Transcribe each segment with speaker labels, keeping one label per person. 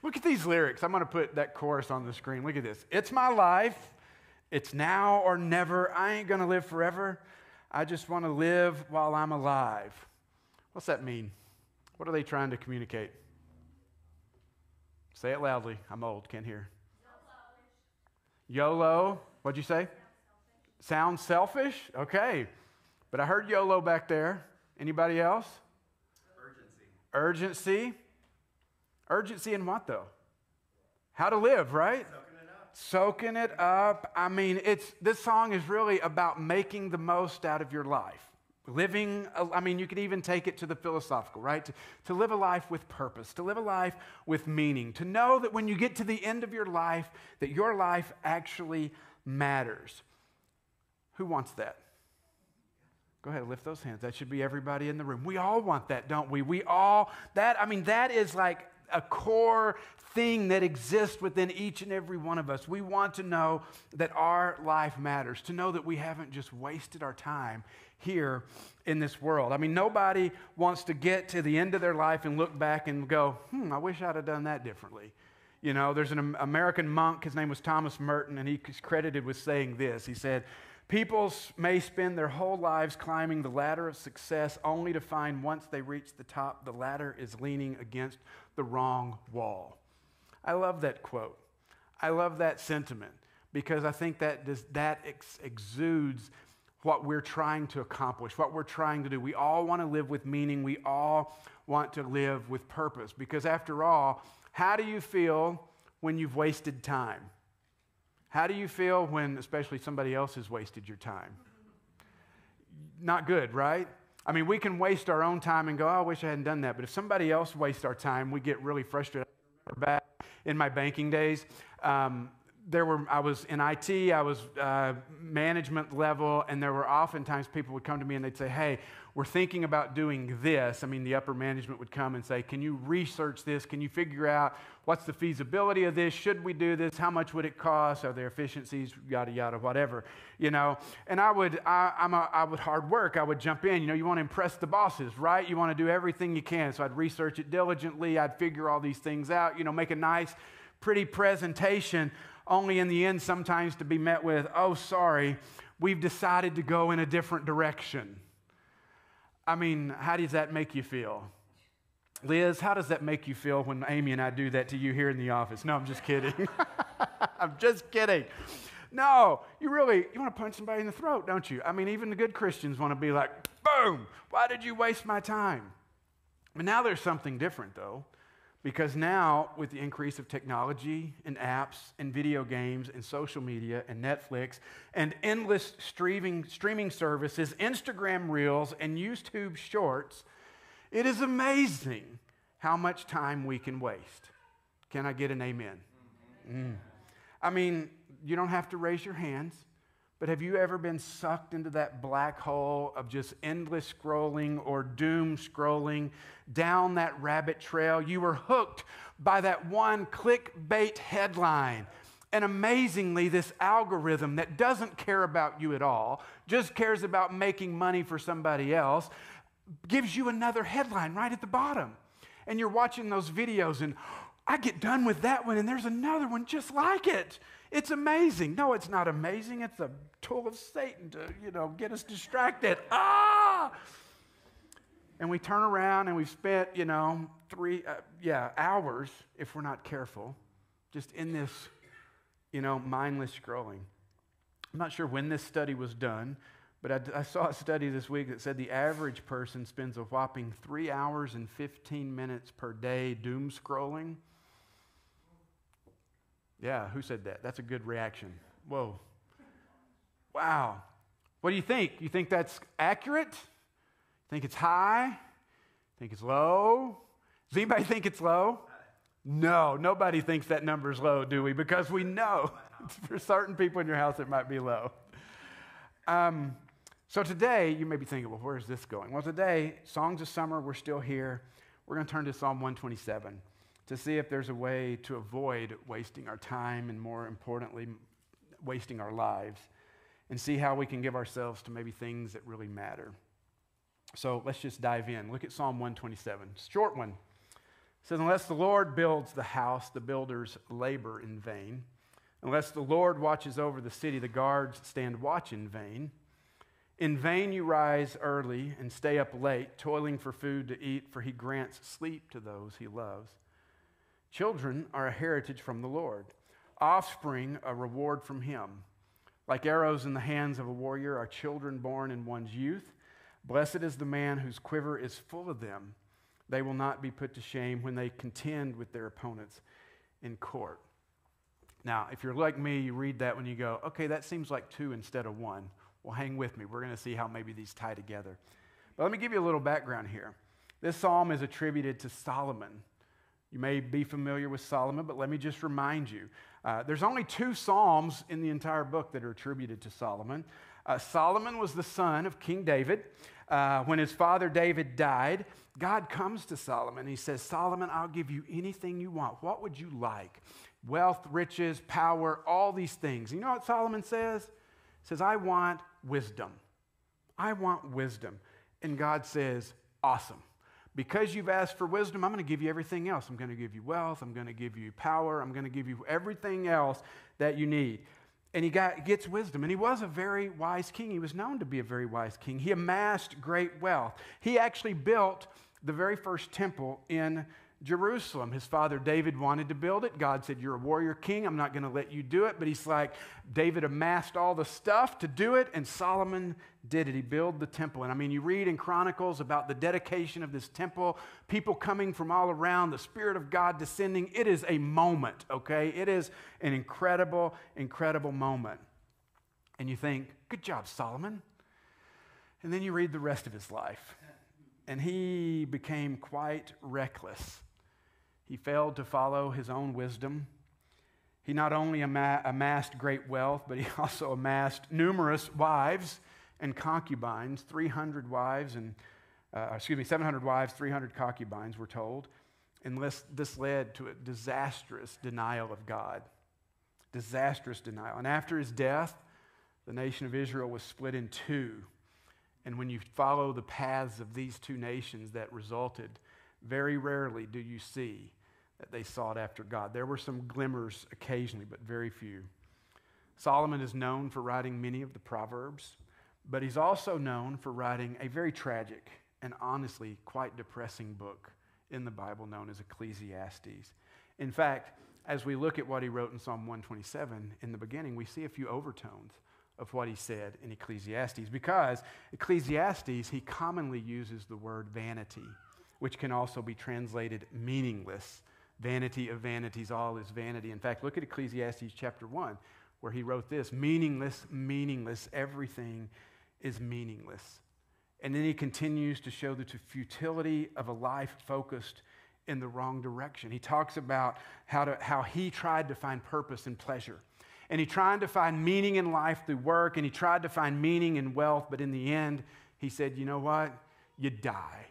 Speaker 1: Look at these lyrics. I'm going to put that chorus on the screen. Look at this. It's my life. It's now or never. I ain't going to live forever. I just want to live while I'm alive. What's that mean? What are they trying to communicate? Say it loudly. I'm old, can't hear. YOLO. What'd you say? Sounds selfish? Okay. But I heard YOLO back there. Anybody else? Urgency. Urgency in what, though? How to live, right? Soaking it up. I mean, this song is really about making the most out of your life. Living, I mean, you could even take it to the philosophical, right? To live a life with purpose, to live a life with meaning, to know that when you get to the end of your life, that your life actually matters. Who wants that? Go ahead, lift those hands. That should be everybody in the room. We all want that, don't we? That is like a core thing that exists within each and every one of us. We want to know that our life matters, to know that we haven't just wasted our time here in this world. I mean, nobody wants to get to the end of their life and look back and go, I wish I'd have done that differently. You know, there's an American monk, his name was Thomas Merton, and he's credited with saying this. He said, people may spend their whole lives climbing the ladder of success only to find once they reach the top, the ladder is leaning against the wrong wall. I love that quote. I love that sentiment because I think that exudes what we're trying to accomplish, what we're trying to do. We all want to live with meaning. We all want to live with purpose because after all, how do you feel when you've wasted time? How do you feel when especially somebody else has wasted your time? Not good, right? I mean, we can waste our own time and go, I wish I hadn't done that. But if somebody else wastes our time, we get really frustrated. Back in my banking days, I was in IT, I was management level, and there were oftentimes people would come to me and they'd say, hey, we're thinking about doing this. I mean, the upper management would come and say, can you research this? Can you figure out what's the feasibility of this? Should we do this? How much would it cost? Are there efficiencies? Yada, yada, whatever, you know. And I would hard work. I would jump in. You know, you want to impress the bosses, right? You want to do everything you can. So I'd research it diligently. I'd figure all these things out, you know, make a nice, pretty presentation, only in the end sometimes to be met with, oh, sorry, we've decided to go in a different direction. I mean, how does that make you feel? Liz, how does that make you feel when Amy and I do that to you here in the office? No, I'm just kidding. I'm just kidding. No, you want to punch somebody in the throat, don't you? I mean, even the good Christians want to be like, boom, why did you waste my time? But now there's something different, though. Because now, with the increase of technology and apps and video games and social media and Netflix and endless streaming services, Instagram Reels and YouTube Shorts, it is amazing how much time we can waste. Can I get an amen? I mean, you don't have to raise your hands, but have you ever been sucked into that black hole of just endless scrolling or doom scrolling down that rabbit trail? You were hooked by that one clickbait headline. And amazingly, this algorithm that doesn't care about you at all, just cares about making money for somebody else, gives you another headline right at the bottom. And you're watching those videos and I get done with that one and there's another one just like it. It's amazing. No, it's not amazing. It's a tool of Satan to, get us distracted. And we turn around and we've spent, 3 hours, if we're not careful, just in this, mindless scrolling. I'm not sure when this study was done, but I saw a study this week that said the average person spends a whopping 3 hours and 15 minutes per day doom scrolling. Yeah, who said that? That's a good reaction. Whoa. Wow. What do you think? You think that's accurate? Think it's high? Think it's low? Does anybody think it's low? No, nobody thinks that number's low, do we? Because we know for certain people in your house it might be low. So today, you may be thinking, well, where is this going? Well, today, Songs of Summer, we're still here. We're going to turn to Psalm 127 to see if there's a way to avoid wasting our time and, more importantly, wasting our lives, and see how we can give ourselves to maybe things that really matter. So let's just dive in. Look at Psalm 127. Short one. It says, unless the Lord builds the house, the builders labor in vain. Unless the Lord watches over the city, the guards stand watch in vain. In vain you rise early and stay up late, toiling for food to eat, for he grants sleep to those he loves. Children are a heritage from the Lord, offspring a reward from him. Like arrows in the hands of a warrior are children born in one's youth. Blessed is the man whose quiver is full of them. They will not be put to shame when they contend with their opponents in court. Now, if you're like me, you read that when you go, okay, that seems like 2 instead of 1. Well, hang with me. We're going to see how maybe these tie together. But let me give you a little background here. This psalm is attributed to Solomon. You may be familiar with Solomon, but let me just remind you. There's only 2 psalms in the entire book that are attributed to Solomon. Solomon was the son of King David. When his father David died, God comes to Solomon. He says, Solomon, I'll give you anything you want. What would you like? Wealth, riches, power, all these things. You know what Solomon says? He says, I want wisdom. I want wisdom. And God says, awesome. Because you've asked for wisdom, I'm going to give you everything else. I'm going to give you wealth. I'm going to give you power. I'm going to give you everything else that you need. And he gets wisdom. And he was a very wise king. He was known to be a very wise king. He amassed great wealth. He actually built the very first temple in Jerusalem. His father David wanted to build it. God said, you're a warrior king. I'm not going to let you do it. But he's like, David amassed all the stuff to do it, and Solomon did it. He built the temple. And I mean, you read in Chronicles about the dedication of this temple, people coming from all around, the Spirit of God descending. It is a moment, okay? It is an incredible, incredible moment. And you think, good job, Solomon. And then you read the rest of his life. And he became quite reckless. He failed to follow his own wisdom. He not only amassed great wealth, but he also amassed numerous wives and concubines, 700 wives, 300 concubines, we're told. And this led to a disastrous denial of God. Disastrous denial. And after his death, the nation of Israel was split in 2. And when you follow the paths of these 2 nations that resulted, very rarely do you see that they sought after God. There were some glimmers occasionally, but very few. Solomon is known for writing many of the Proverbs, but he's also known for writing a very tragic and honestly quite depressing book in the Bible known as Ecclesiastes. In fact, as we look at what he wrote in Psalm 127, in the beginning, we see a few overtones of what he said in Ecclesiastes, because Ecclesiastes, he commonly uses the word vanity, which can also be translated meaningless. Vanity of vanities, all is vanity. In fact, look at Ecclesiastes chapter 1, where he wrote this, meaningless, meaningless, everything is meaningless. And then he continues to show the futility of a life focused in the wrong direction. He talks about how he tried to find purpose and pleasure. And he tried to find meaning in life through work, and he tried to find meaning in wealth, but in the end, he said, you know what? You die.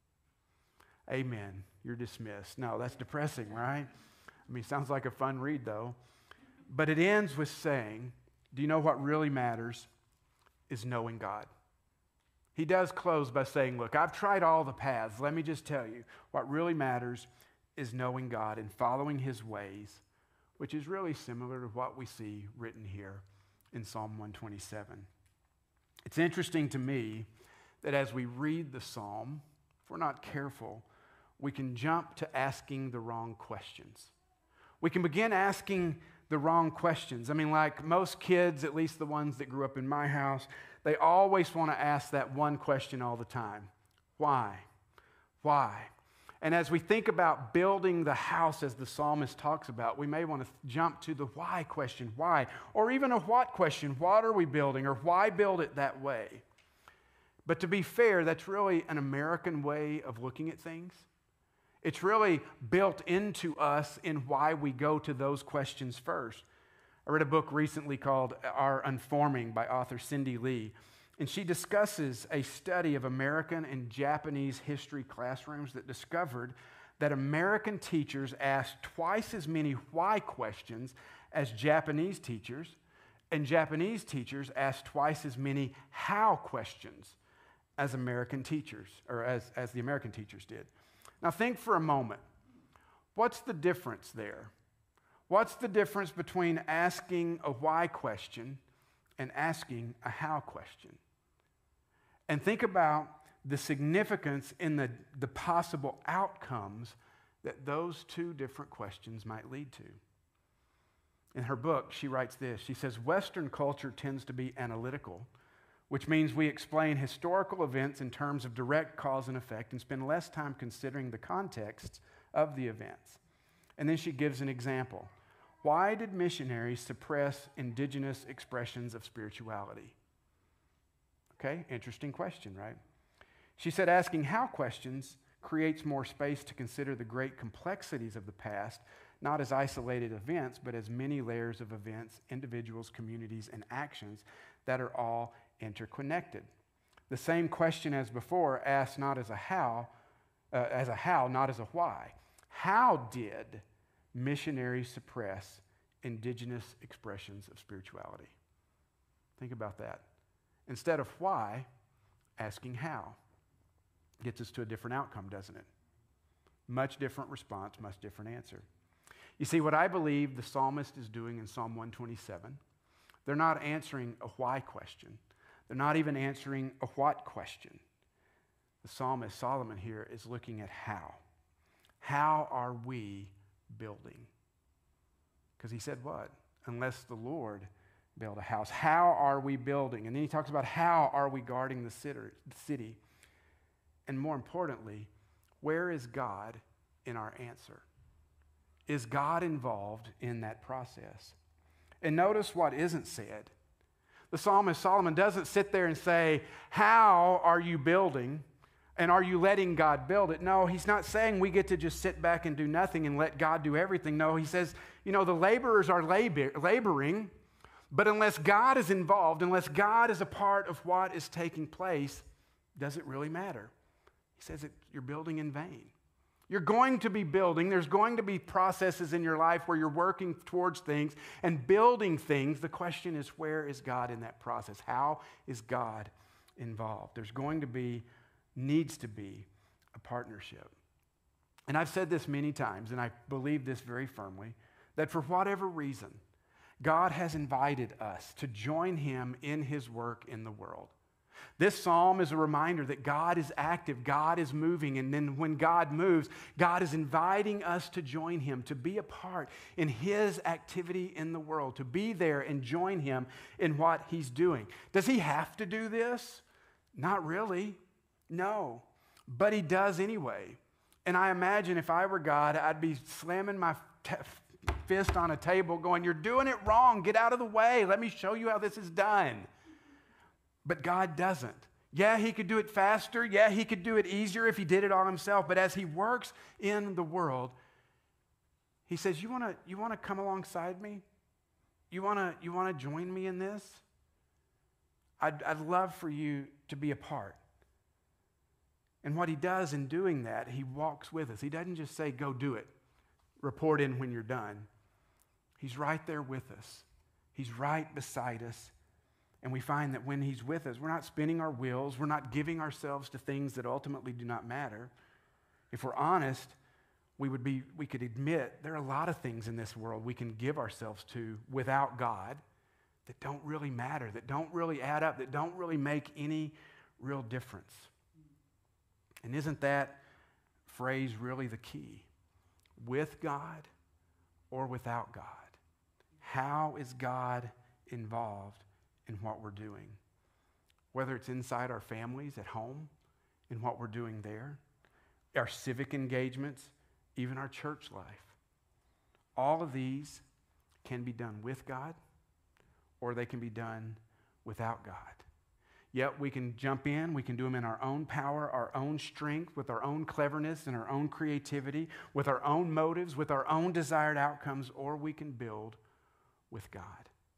Speaker 1: Amen. You're dismissed. No, that's depressing, right? I mean, sounds like a fun read, though. But it ends with saying, do you know what really matters is knowing God? He does close by saying, look, I've tried all the paths. Let me just tell you, what really matters is knowing God and following his ways, which is really similar to what we see written here in Psalm 127. It's interesting to me that as we read the psalm, if we're not careful, we can jump to asking the wrong questions. We can begin asking the wrong questions. I mean, like most kids, at least the ones that grew up in my house, they always want to ask that one question all the time. Why? Why? And as we think about building the house as the psalmist talks about, we may want to jump to the why question, why? Or even a what question, what are we building? Or why build it that way? But to be fair, that's really an American way of looking at things. It's really built into us in why we go to those questions first. I read a book recently called Our Unforming by author Cindy Lee, and she discusses a study of American and Japanese history classrooms that discovered that American teachers asked twice as many why questions as Japanese teachers, and Japanese teachers asked twice as many how questions as American teachers, or as the American teachers did. Now think for a moment. What's the difference there? What's the difference between asking a why question and asking a how question? And think about the significance in the possible outcomes that those two different questions might lead to. In her book, she writes this. She says, Western culture tends to be analytical, which means we explain historical events in terms of direct cause and effect and spend less time considering the context of the events. And then she gives an example. Why did missionaries suppress indigenous expressions of spirituality? Okay, interesting question, right? She said asking how questions creates more space to consider the great complexities of the past, not as isolated events, but as many layers of events, individuals, communities, and actions that are all interconnected. The same question as before, asked not as a how, not as a why. How did missionaries suppress indigenous expressions of spirituality? Think about that. Instead of why, asking how gets us to a different outcome, doesn't it? Much different response, much different answer. You see, what I believe the psalmist is doing in Psalm 127, they're not answering a why question. They're not even answering a what question. The psalmist, Solomon here, is looking at how. How are we building? Because he said what? Unless the Lord build a house. How are we building? And then he talks about how are we guarding the city. And more importantly, where is God in our answer? Is God involved in that process? And notice what isn't said. The psalmist Solomon doesn't sit there and say, how are you building? And are you letting God build it? No, he's not saying we get to just sit back and do nothing and let God do everything. No, he says, the laborers are laboring, but unless God is involved, unless God is a part of what is taking place, does it really matter? He says that you're building in vain. You're going to be building. There's going to be processes in your life where you're working towards things and building things. The question is, where is God in that process? How is God involved? There's going to be, needs to be, a partnership. And I've said this many times, and I believe this very firmly, that for whatever reason, God has invited us to join him in his work in the world. This psalm is a reminder that God is active, God is moving, and then when God moves, God is inviting us to join him, to be a part in his activity in the world, to be there and join him in what he's doing. Does he have to do this? Not really. No. But he does anyway. And I imagine if I were God, I'd be slamming my fist on a table going, you're doing it wrong. Get out of the way. Let me show you how this is done. But God doesn't. Yeah, he could do it faster. Yeah, he could do it easier if he did it all himself. But as he works in the world, he says, you want to come alongside me? You want to join me in this? I'd love for you to be a part. And what he does in doing that, he walks with us. He doesn't just say, go do it. Report in when you're done. He's right there with us. He's right beside us. And we find that when he's with us, we're not spinning our wheels. We're not giving ourselves to things that ultimately do not matter. If we're honest, we could admit there are a lot of things in this world we can give ourselves to without God that don't really matter, that don't really add up, that don't really make any real difference. And isn't that phrase really the key? With God or without God? How is God involved in what we're doing? Whether it's inside our families, at home, in what we're doing there, our civic engagements, even our church life. All of these can be done with God or they can be done without God. Yet we can jump in, we can do them in our own power, our own strength, with our own cleverness and our own creativity, with our own motives, with our own desired outcomes, or we can build with God.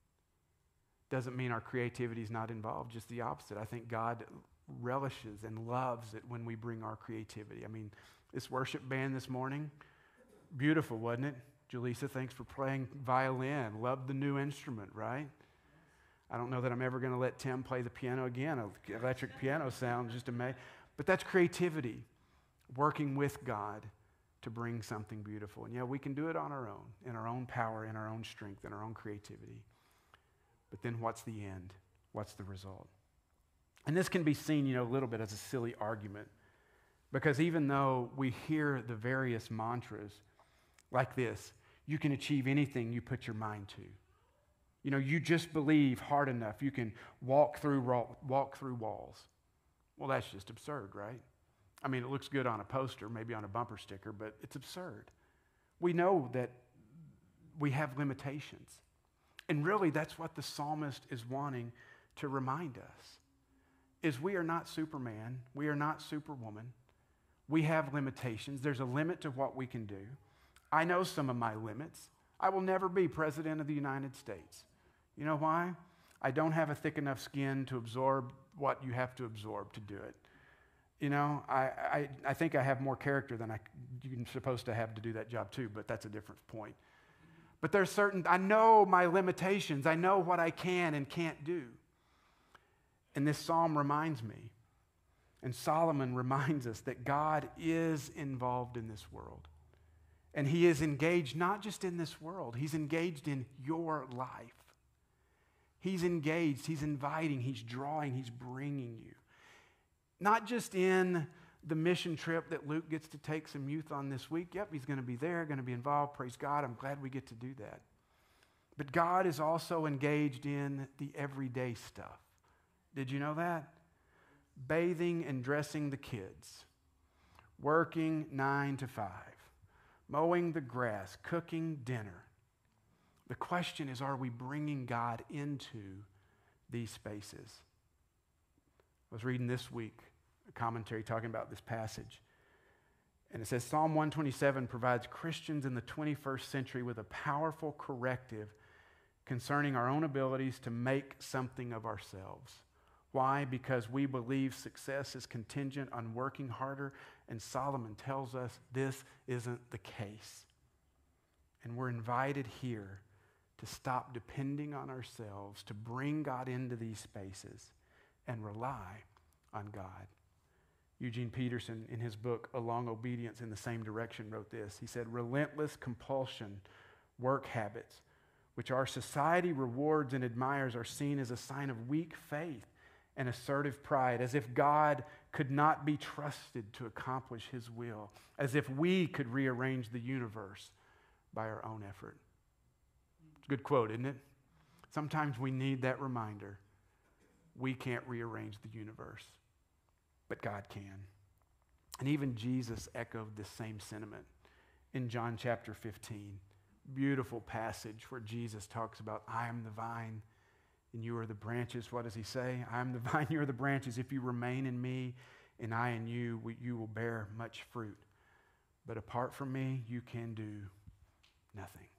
Speaker 1: Doesn't mean our creativity is not involved, just the opposite. I think God relishes and loves it when we bring our creativity. I mean, this worship band this morning, beautiful, wasn't it? Julissa, thanks for playing violin. Loved the new instrument, right? I don't know that I'm ever going to let Tim play the piano again. Electric piano sound just amazing. But that's creativity, working with God to to bring something beautiful. And yeah, we can do it on our own, in our own power, in our own strength, in our own creativity. But then what's the end? What's the result? And this can be seen, a little bit as a silly argument. Because even though we hear the various mantras like this, you can achieve anything you put your mind to. You just believe hard enough, you can walk through walls. Well, that's just absurd, right? I mean, it looks good on a poster, maybe on a bumper sticker, but it's absurd. We know that we have limitations. And really, that's what the psalmist is wanting to remind us, is we are not Superman. We are not Superwoman. We have limitations. There's a limit to what we can do. I know some of my limits. I will never be president of the United States. You know why? I don't have a thick enough skin to absorb what you have to absorb to do it. I think I have more character than you're supposed to have to do that job too, but that's a different point. But I know my limitations. I know what I can and can't do. And this psalm reminds me, and Solomon reminds us that God is involved in this world. And he is engaged not just in this world, he's engaged in your life. He's engaged, he's inviting, he's drawing, he's bringing you. Not just in the mission trip that Luke gets to take some youth on this week. Yep, he's going to be there, going to be involved. Praise God, I'm glad we get to do that. But God is also engaged in the everyday stuff. Did you know that? Bathing and dressing the kids, working 9 to 5, mowing the grass, cooking dinner. The question is, are we bringing God into these spaces? I was reading this week a commentary talking about this passage. And it says, Psalm 127 provides Christians in the 21st century with a powerful corrective concerning our own abilities to make something of ourselves. Why? Because we believe success is contingent on working harder, and Solomon tells us this isn't the case. And we're invited here to stop depending on ourselves, to bring God into these spaces and rely on God. Eugene Peterson, in his book, Along Obedience in the Same Direction, wrote this. He said, relentless compulsion, work habits, which our society rewards and admires, are seen as a sign of weak faith and assertive pride, as if God could not be trusted to accomplish his will, as if we could rearrange the universe by our own effort. It's a good quote, isn't it? Sometimes we need that reminder. We can't rearrange the universe, but God can. And even Jesus echoed this same sentiment in John chapter 15. Beautiful passage where Jesus talks about, I am the vine and you are the branches. What does he say? I am the vine, you are the branches. If you remain in me and I in you, you will bear much fruit. But apart from me, you can do nothing.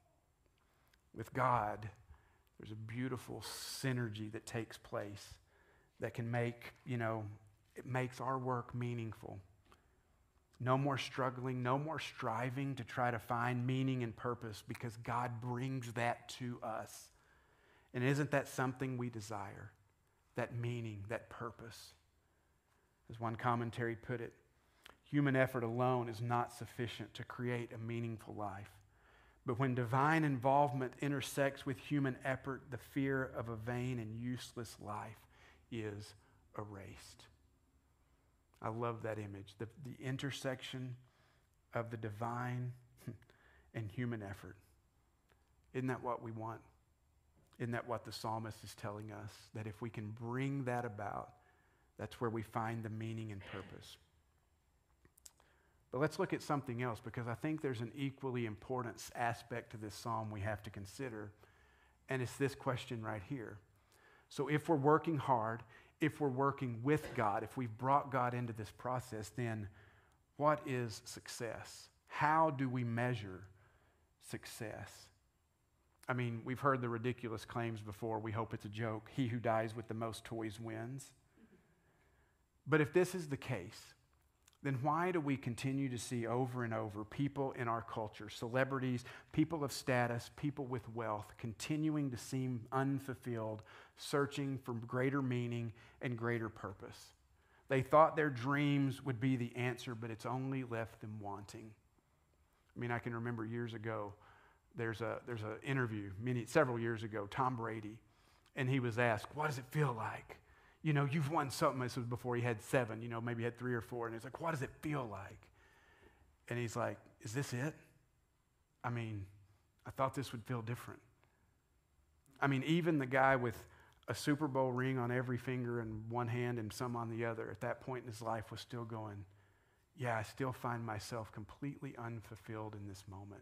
Speaker 1: With God, there's a beautiful synergy that takes place that can make, it makes our work meaningful. No more struggling, no more striving to try to find meaning and purpose, because God brings that to us. And isn't that something we desire? That meaning, that purpose. As one commentary put it, human effort alone is not sufficient to create a meaningful life. But when divine involvement intersects with human effort, the fear of a vain and useless life is erased. I love that image, the intersection of the divine and human effort. Isn't that what we want? Isn't that what the psalmist is telling us? That if we can bring that about, that's where we find the meaning and purpose. But let's look at something else, because I think there's an equally important aspect to this psalm we have to consider, and it's this question right here. So if we're working hard, if we're working with God, if we've brought God into this process, then what is success? How do we measure success? I mean, we've heard the ridiculous claims before. We hope it's a joke. He who dies with the most toys wins. But if this is the case, then why do we continue to see over and over people in our culture, celebrities, people of status, people with wealth, continuing to seem unfulfilled, searching for greater meaning and greater purpose? They thought their dreams would be the answer, but it's only left them wanting. I mean, I can remember years ago, there's an interview several years ago, Tom Brady, and he was asked, what does it feel like? You know, you've won something. This was before he had 7, you know, maybe he had 3 or 4. And he's like, what does it feel like? And he's like, is this it? I mean, I thought this would feel different. I mean, even the guy with a Super Bowl ring on every finger and one hand and some on the other, at that point in his life was still going, yeah, I still find myself completely unfulfilled in this moment.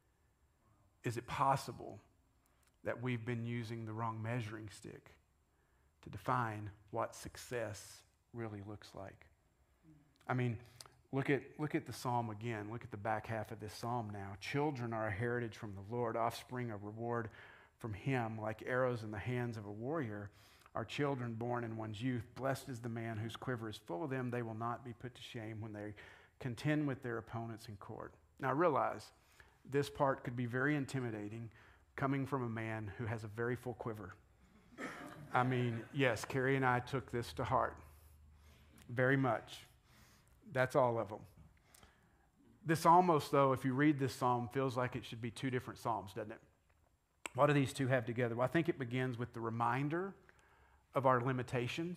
Speaker 1: Is it possible that we've been using the wrong measuring stick to define what success really looks like? I mean, look at the psalm again. Look at the back half of this psalm now. Children are a heritage from the Lord, offspring a reward from him, like arrows in the hands of a warrior. Are children born in one's youth. Blessed is the man whose quiver is full of them. They will not be put to shame when they contend with their opponents in court. Now, I realize this part could be very intimidating coming from a man who has a very full quiver. I mean, yes, Carrie and I took this to heart very much. That's all of them. This almost, though, if you read this psalm, feels like it should be 2 different psalms, doesn't it? What do these 2 have together? Well, I think it begins with the reminder of our limitations.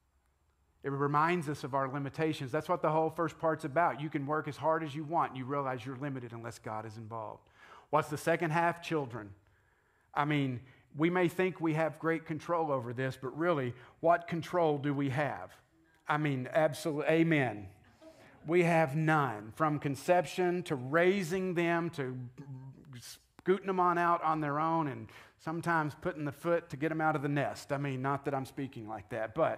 Speaker 1: It reminds us of our limitations. That's what the whole first part's about. You can work as hard as you want, and you realize you're limited unless God is involved. What's the second half? Children. I mean, we may think we have great control over this, but really, what control do we have? I mean, absolutely, amen. We have none. From conception to raising them to scooting them on out on their own and sometimes putting the foot to get them out of the nest. I mean, not that I'm speaking like that, but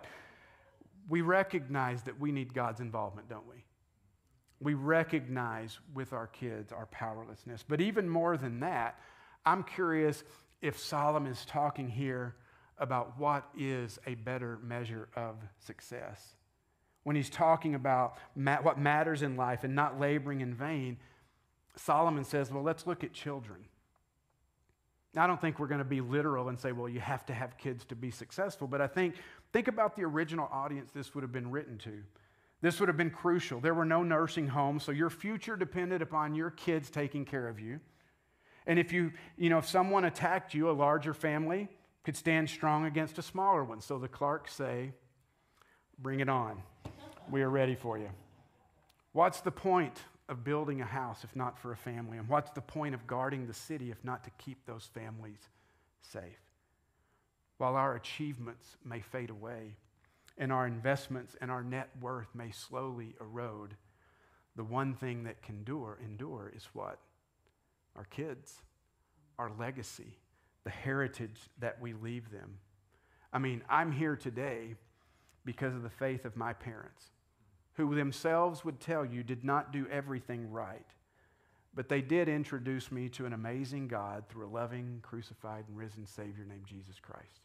Speaker 1: we recognize that we need God's involvement, don't we? We recognize with our kids our powerlessness. But even more than that, I'm curious if Solomon is talking here about what is a better measure of success. When he's talking about what matters in life and not laboring in vain, Solomon says, well, let's look at children. Now, I don't think we're going to be literal and say, well, you have to have kids to be successful, but I think about the original audience this would have been written to. This would have been crucial. There were no nursing homes, so your future depended upon your kids taking care of you. And if if someone attacked you, a larger family could stand strong against a smaller one. So the Clarks say, bring it on. We are ready for you. What's the point of building a house if not for a family? And what's the point of guarding the city if not to keep those families safe? While our achievements may fade away and our investments and our net worth may slowly erode, the one thing that can endure is what? Our kids, our legacy, the heritage that we leave them. I mean, I'm here today because of the faith of my parents, who themselves would tell you did not do everything right, but they did introduce me to an amazing God through a loving, crucified, and risen Savior named Jesus Christ.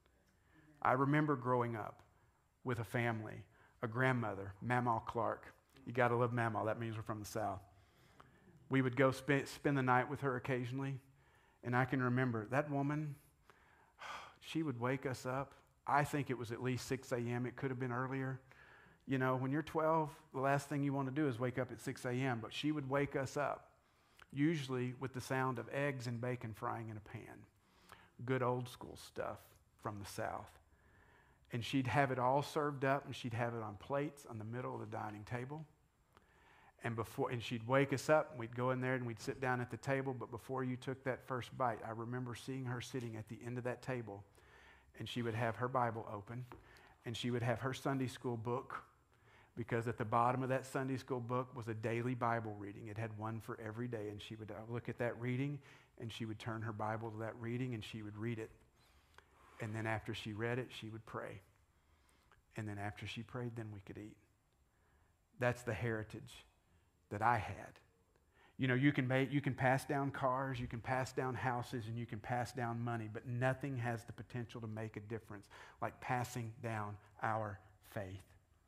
Speaker 1: I remember growing up with a family, a grandmother, Mamaw Clark. You got to love Mamaw. That means we're from the South. We would go spend the night with her occasionally, and I can remember that woman, she would wake us up. I think it was at least 6 a.m. It could have been earlier. You know, when you're 12, the last thing you want to do is wake up at 6 a.m., but she would wake us up, usually with the sound of eggs and bacon frying in a pan. Good old school stuff from the South. And she'd have it all served up, and she'd have it on plates on the middle of the dining table. And she'd wake us up, and we'd go in there, and we'd sit down at the table, but before you took that first bite, I remember seeing her sitting at the end of that table, and she would have her Bible open, and she would have her Sunday school book, because at the bottom of that Sunday school book was a daily Bible reading. It had one for every day, and she would look at that reading, and she would turn her Bible to that reading, and she would read it. And then after she read it, she would pray. And then after she prayed, then we could eat. That's the heritage that I had. You know, you can pass down cars, you can pass down houses, and you can pass down money, but nothing has the potential to make a difference like passing down our faith.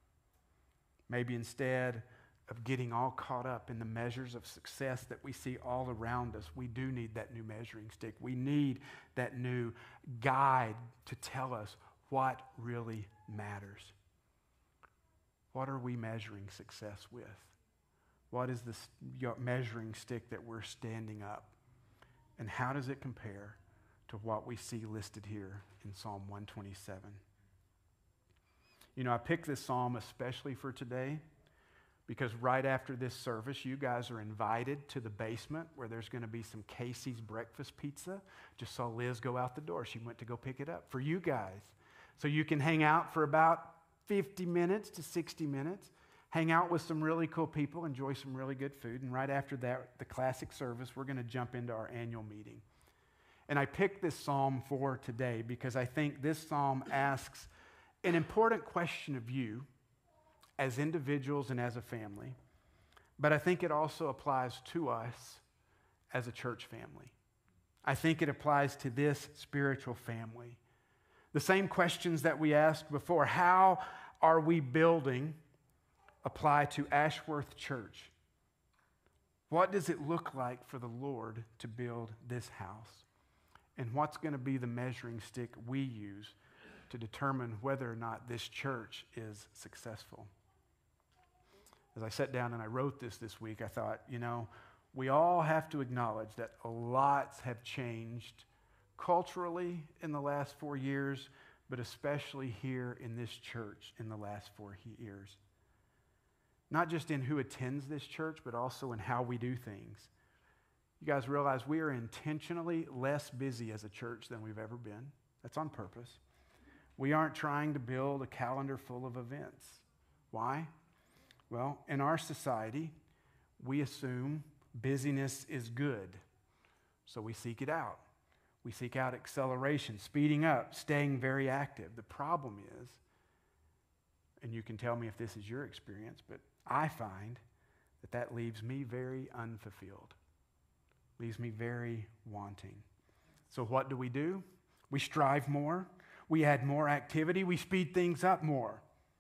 Speaker 1: Maybe instead of getting all caught up in the measures of success that we see all around us, we do need that new measuring stick. We need that new guide to tell us what really matters. What are we measuring success with? What is this measuring stick that we're standing up? And how does it compare to what we see listed here in Psalm 127? You know, I picked this psalm especially for today because right after this service, you guys are invited to the basement where there's going to be some Casey's breakfast pizza. Just saw Liz go out the door. She went to go pick it up for you guys. So you can hang out for about 50 minutes to 60 minutes, hang out with some really cool people, enjoy some really good food. And right after that, the classic service, we're going to jump into our annual meeting. And I picked this psalm for today because I think this psalm asks an important question of you as individuals and as a family, but I think it also applies to us as a church family. I think it applies to this spiritual family. The same questions that we asked before, how are we building, apply to Ashworth Church. What does it look like for the Lord to build this house? And what's going to be the measuring stick we use to determine whether or not this church is successful? As I sat down and I wrote this week, I thought, you know, we all have to acknowledge that a lot have changed culturally in the last 4 years, but especially here in this church in the last 4 years. Not just in who attends this church, but also in how we do things. You guys realize we are intentionally less busy as a church than we've ever been. That's on purpose. We aren't trying to build a calendar full of events. Why? Well, in our society, we assume busyness is good, so we seek it out. We seek out acceleration, speeding up, staying very active. The problem is, and you can tell me if this is your experience, but I find that leaves me very unfulfilled, leaves me very wanting. So what do? We strive more, we add more activity, we speed things up more.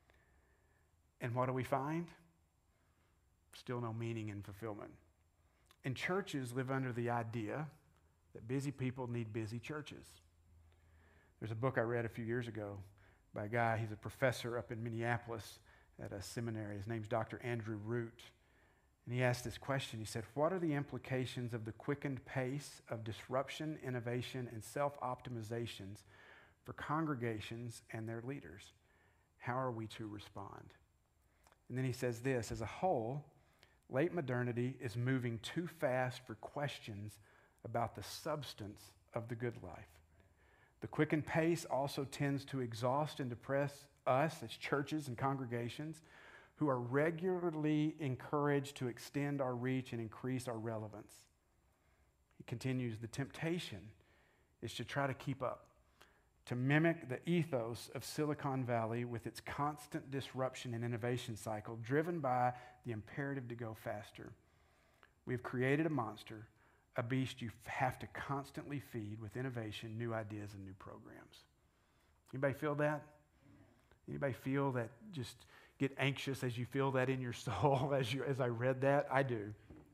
Speaker 1: And what do we find? Still no meaning and fulfillment. And churches live under the idea that busy people need busy churches. There's a book I read a few years ago by a guy, he's a professor up in Minneapolis at a seminary. His name's Dr. Andrew Root. And he asked this question. He said, what are the implications of the quickened pace of disruption, innovation, and self-optimizations for congregations and their leaders? How are we to respond? And then he says this, as a whole, late modernity is moving too fast for questions about the substance of the good life. The quickened pace also tends to exhaust and depress us as churches and congregations who are regularly encouraged to extend our reach and increase our relevance. He continues, the temptation is to try to keep up, to mimic the ethos of Silicon Valley with its constant disruption and innovation cycle driven by the imperative to go faster. We've created a monster, a beast you have to constantly feed with innovation, new ideas, and new programs. Anybody feel that? Anybody feel that? Just get anxious as you feel that in your soul as I read that? I do.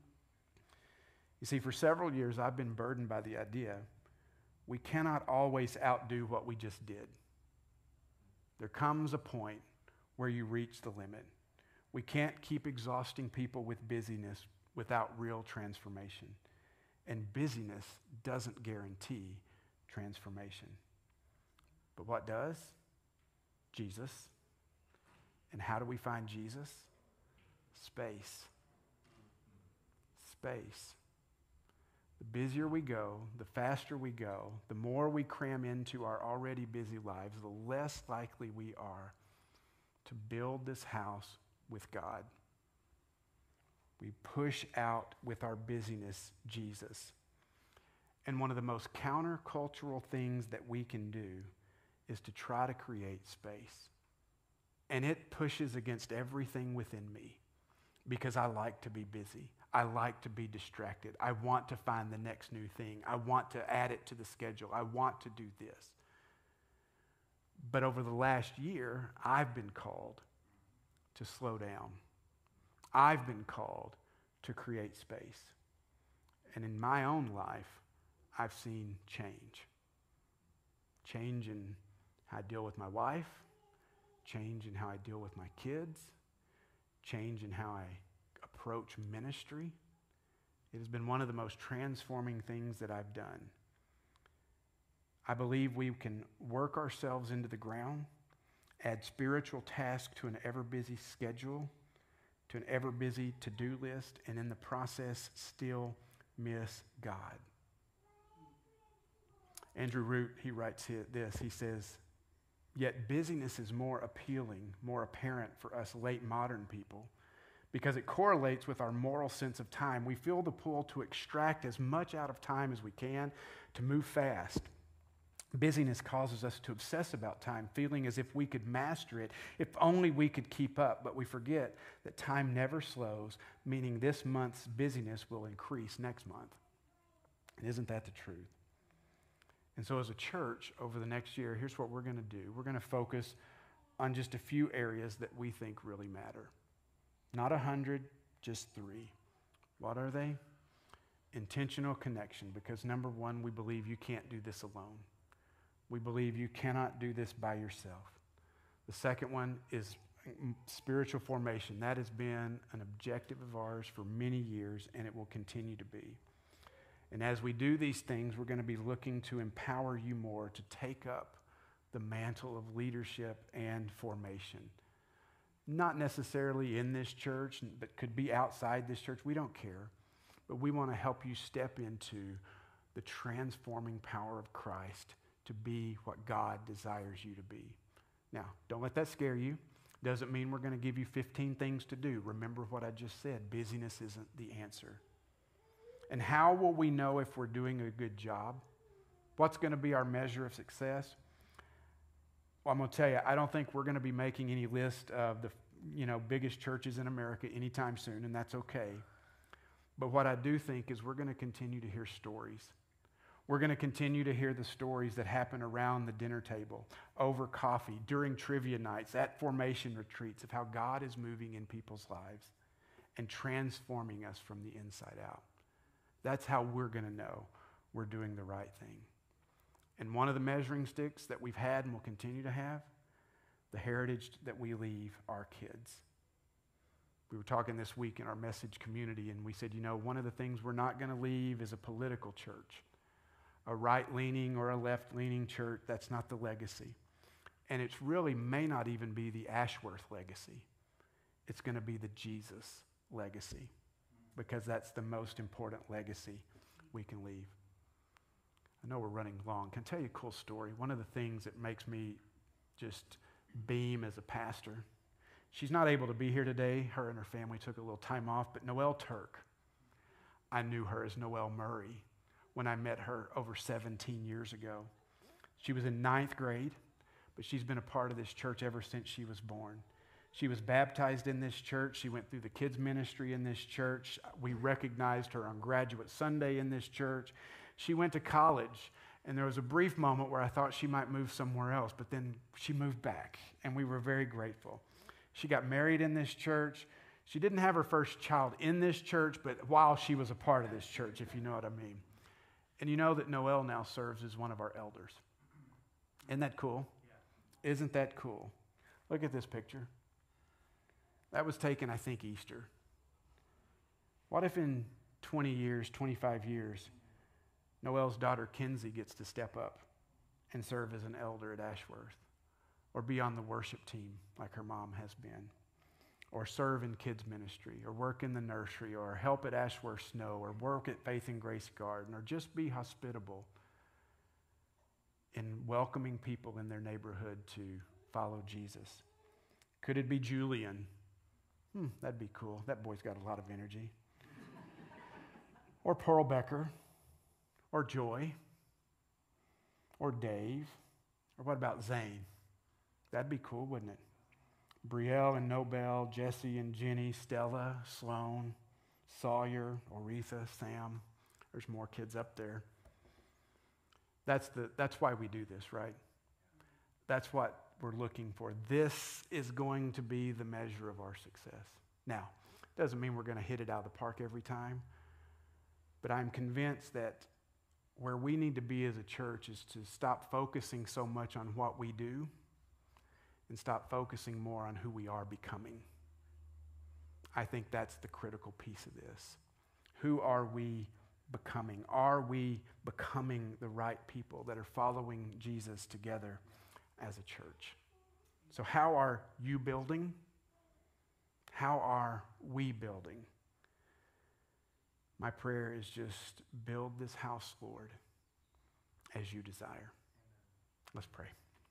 Speaker 1: You see, for several years I've been burdened by the idea we cannot always outdo what we just did. There comes a point where you reach the limit. We can't keep exhausting people with busyness without real transformation. And busyness doesn't guarantee transformation. But what does? Jesus. And how do we find Jesus? Space. Space. The busier we go, the faster we go, the more we cram into our already busy lives, the less likely we are to build this house with God. We push out with our busyness Jesus. And one of the most countercultural things that we can do is to try to create space. And it pushes against everything within me because I like to be busy. I like to be distracted. I want to find the next new thing. I want to add it to the schedule. I want to do this. But over the last year, I've been called to slow down. I've been called to create space. And in my own life, I've seen change. Change in how I deal with my wife, change in how I deal with my kids, change in how I approach ministry. It has been one of the most transforming things that I've done. I believe we can work ourselves into the ground, add spiritual tasks to an ever-busy schedule, to an ever-busy to-do list, and in the process still miss God. Andrew Root, he writes this. He says, "Yet busyness is more appealing, more apparent for us late modern people because it correlates with our moral sense of time. We feel the pull to extract as much out of time as we can, to move fast. Busyness causes us to obsess about time, feeling as if we could master it, if only we could keep up. But we forget that time never slows, meaning this month's busyness will increase next month." And isn't that the truth? And so as a church, over the next year, here's what we're going to do. We're going to focus on just a few areas that we think really matter. Not 100, just 3. What are they? Intentional connection, because number one, we believe you can't do this alone. We believe you cannot do this by yourself. The second one is spiritual formation. That has been an objective of ours for many years, and it will continue to be. And as we do these things, we're going to be looking to empower you more to take up the mantle of leadership and formation. Not necessarily in this church, but could be outside this church. We don't care. But we want to help you step into the transforming power of Christ to be what God desires you to be. Now, don't let that scare you. Doesn't mean we're going to give you 15 things to do. Remember what I just said. Busyness isn't the answer. And how will we know if we're doing a good job? What's going to be our measure of success? Well, I'm going to tell you, I don't think we're going to be making any list of the biggest churches in America anytime soon, and that's okay. But what I do think is we're going to continue to hear stories. We're going to continue to hear the stories that happen around the dinner table, over coffee, during trivia nights, at formation retreats, of how God is moving in people's lives and transforming us from the inside out. That's how we're going to know we're doing the right thing. And one of the measuring sticks that we've had and will continue to have, the heritage that we leave our kids. We were talking this week in our message community, and we said, one of the things we're not going to leave is a political church, a right-leaning or a left-leaning church. That's not the legacy. And it really may not even be the Ashworth legacy. It's going to be the Jesus legacy, because that's the most important legacy we can leave. I know we're running long. Can I tell you a cool story? One of the things that makes me just beam as a pastor, she's not able to be here today. Her and her family took a little time off, but Noelle Turk, I knew her as Noelle Murray when I met her over 17 years ago. She was in 9th grade, but she's been a part of this church ever since she was born. She was baptized in this church. She went through the kids ministry in this church. We recognized her on Graduate Sunday in this church. She went to college, and there was a brief moment where I thought she might move somewhere else, but then she moved back, and we were very grateful. She got married in this church. She didn't have her first child in this church, but while she was a part of this church, if you know what I mean. And you know that Noelle now serves as one of our elders. Isn't that cool? Yeah. Isn't that cool? Look at this picture. That was taken, I think, Easter. What if in 20 years, 25 years, Noelle's daughter, Kinsey, gets to step up and serve as an elder at Ashworth, or be on the worship team like her mom has been, or serve in kids ministry, or work in the nursery, or help at Ashworth Snow, or work at Faith and Grace Garden, or just be hospitable in welcoming people in their neighborhood to follow Jesus. Could it be Julian? That'd be cool. That boy's got a lot of energy. Or Pearl Becker, or Joy, or Dave, or what about Zane? That'd be cool, wouldn't it? Brielle and Nobel, Jesse and Jenny, Stella, Sloan, Sawyer, Oretha, Sam. There's more kids up there. That's why we do this, right? That's what we're looking for. This is going to be the measure of our success. Now, doesn't mean we're going to hit it out of the park every time, but I'm convinced that where we need to be as a church is to stop focusing so much on what we do and stop focusing more on who we are becoming. I think that's the critical piece of this. Who are we becoming? Are we becoming the right people that are following Jesus together as a church? So how are you building? How are we building? My prayer is just build this house, Lord, as you desire. Let's pray.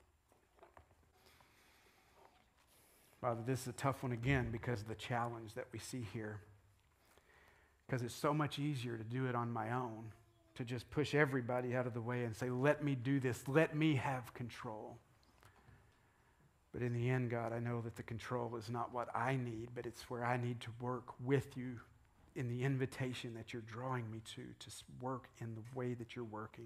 Speaker 1: Father, this is a tough one again because of the challenge that we see here. Because it's so much easier to do it on my own, to just push everybody out of the way and say, let me do this, let me have control. But in the end, God, I know that the control is not what I need, but it's where I need to work with you in the invitation that you're drawing me to work in the way that you're working.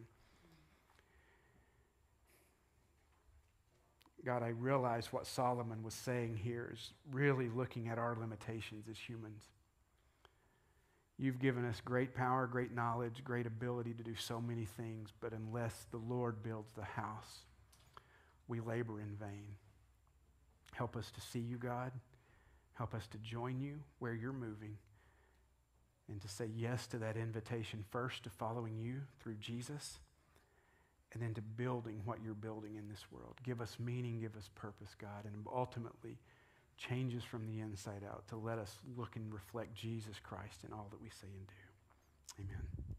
Speaker 1: God, I realize what Solomon was saying here is really looking at our limitations as humans. You've given us great power, great knowledge, great ability to do so many things, but unless the Lord builds the house, we labor in vain. Help us to see you, God. Help us to join you where you're moving and to say yes to that invitation first to following you through Jesus and then to building what you're building in this world. Give us meaning, give us purpose, God, and ultimately change us from the inside out to let us look and reflect Jesus Christ in all that we say and do. Amen.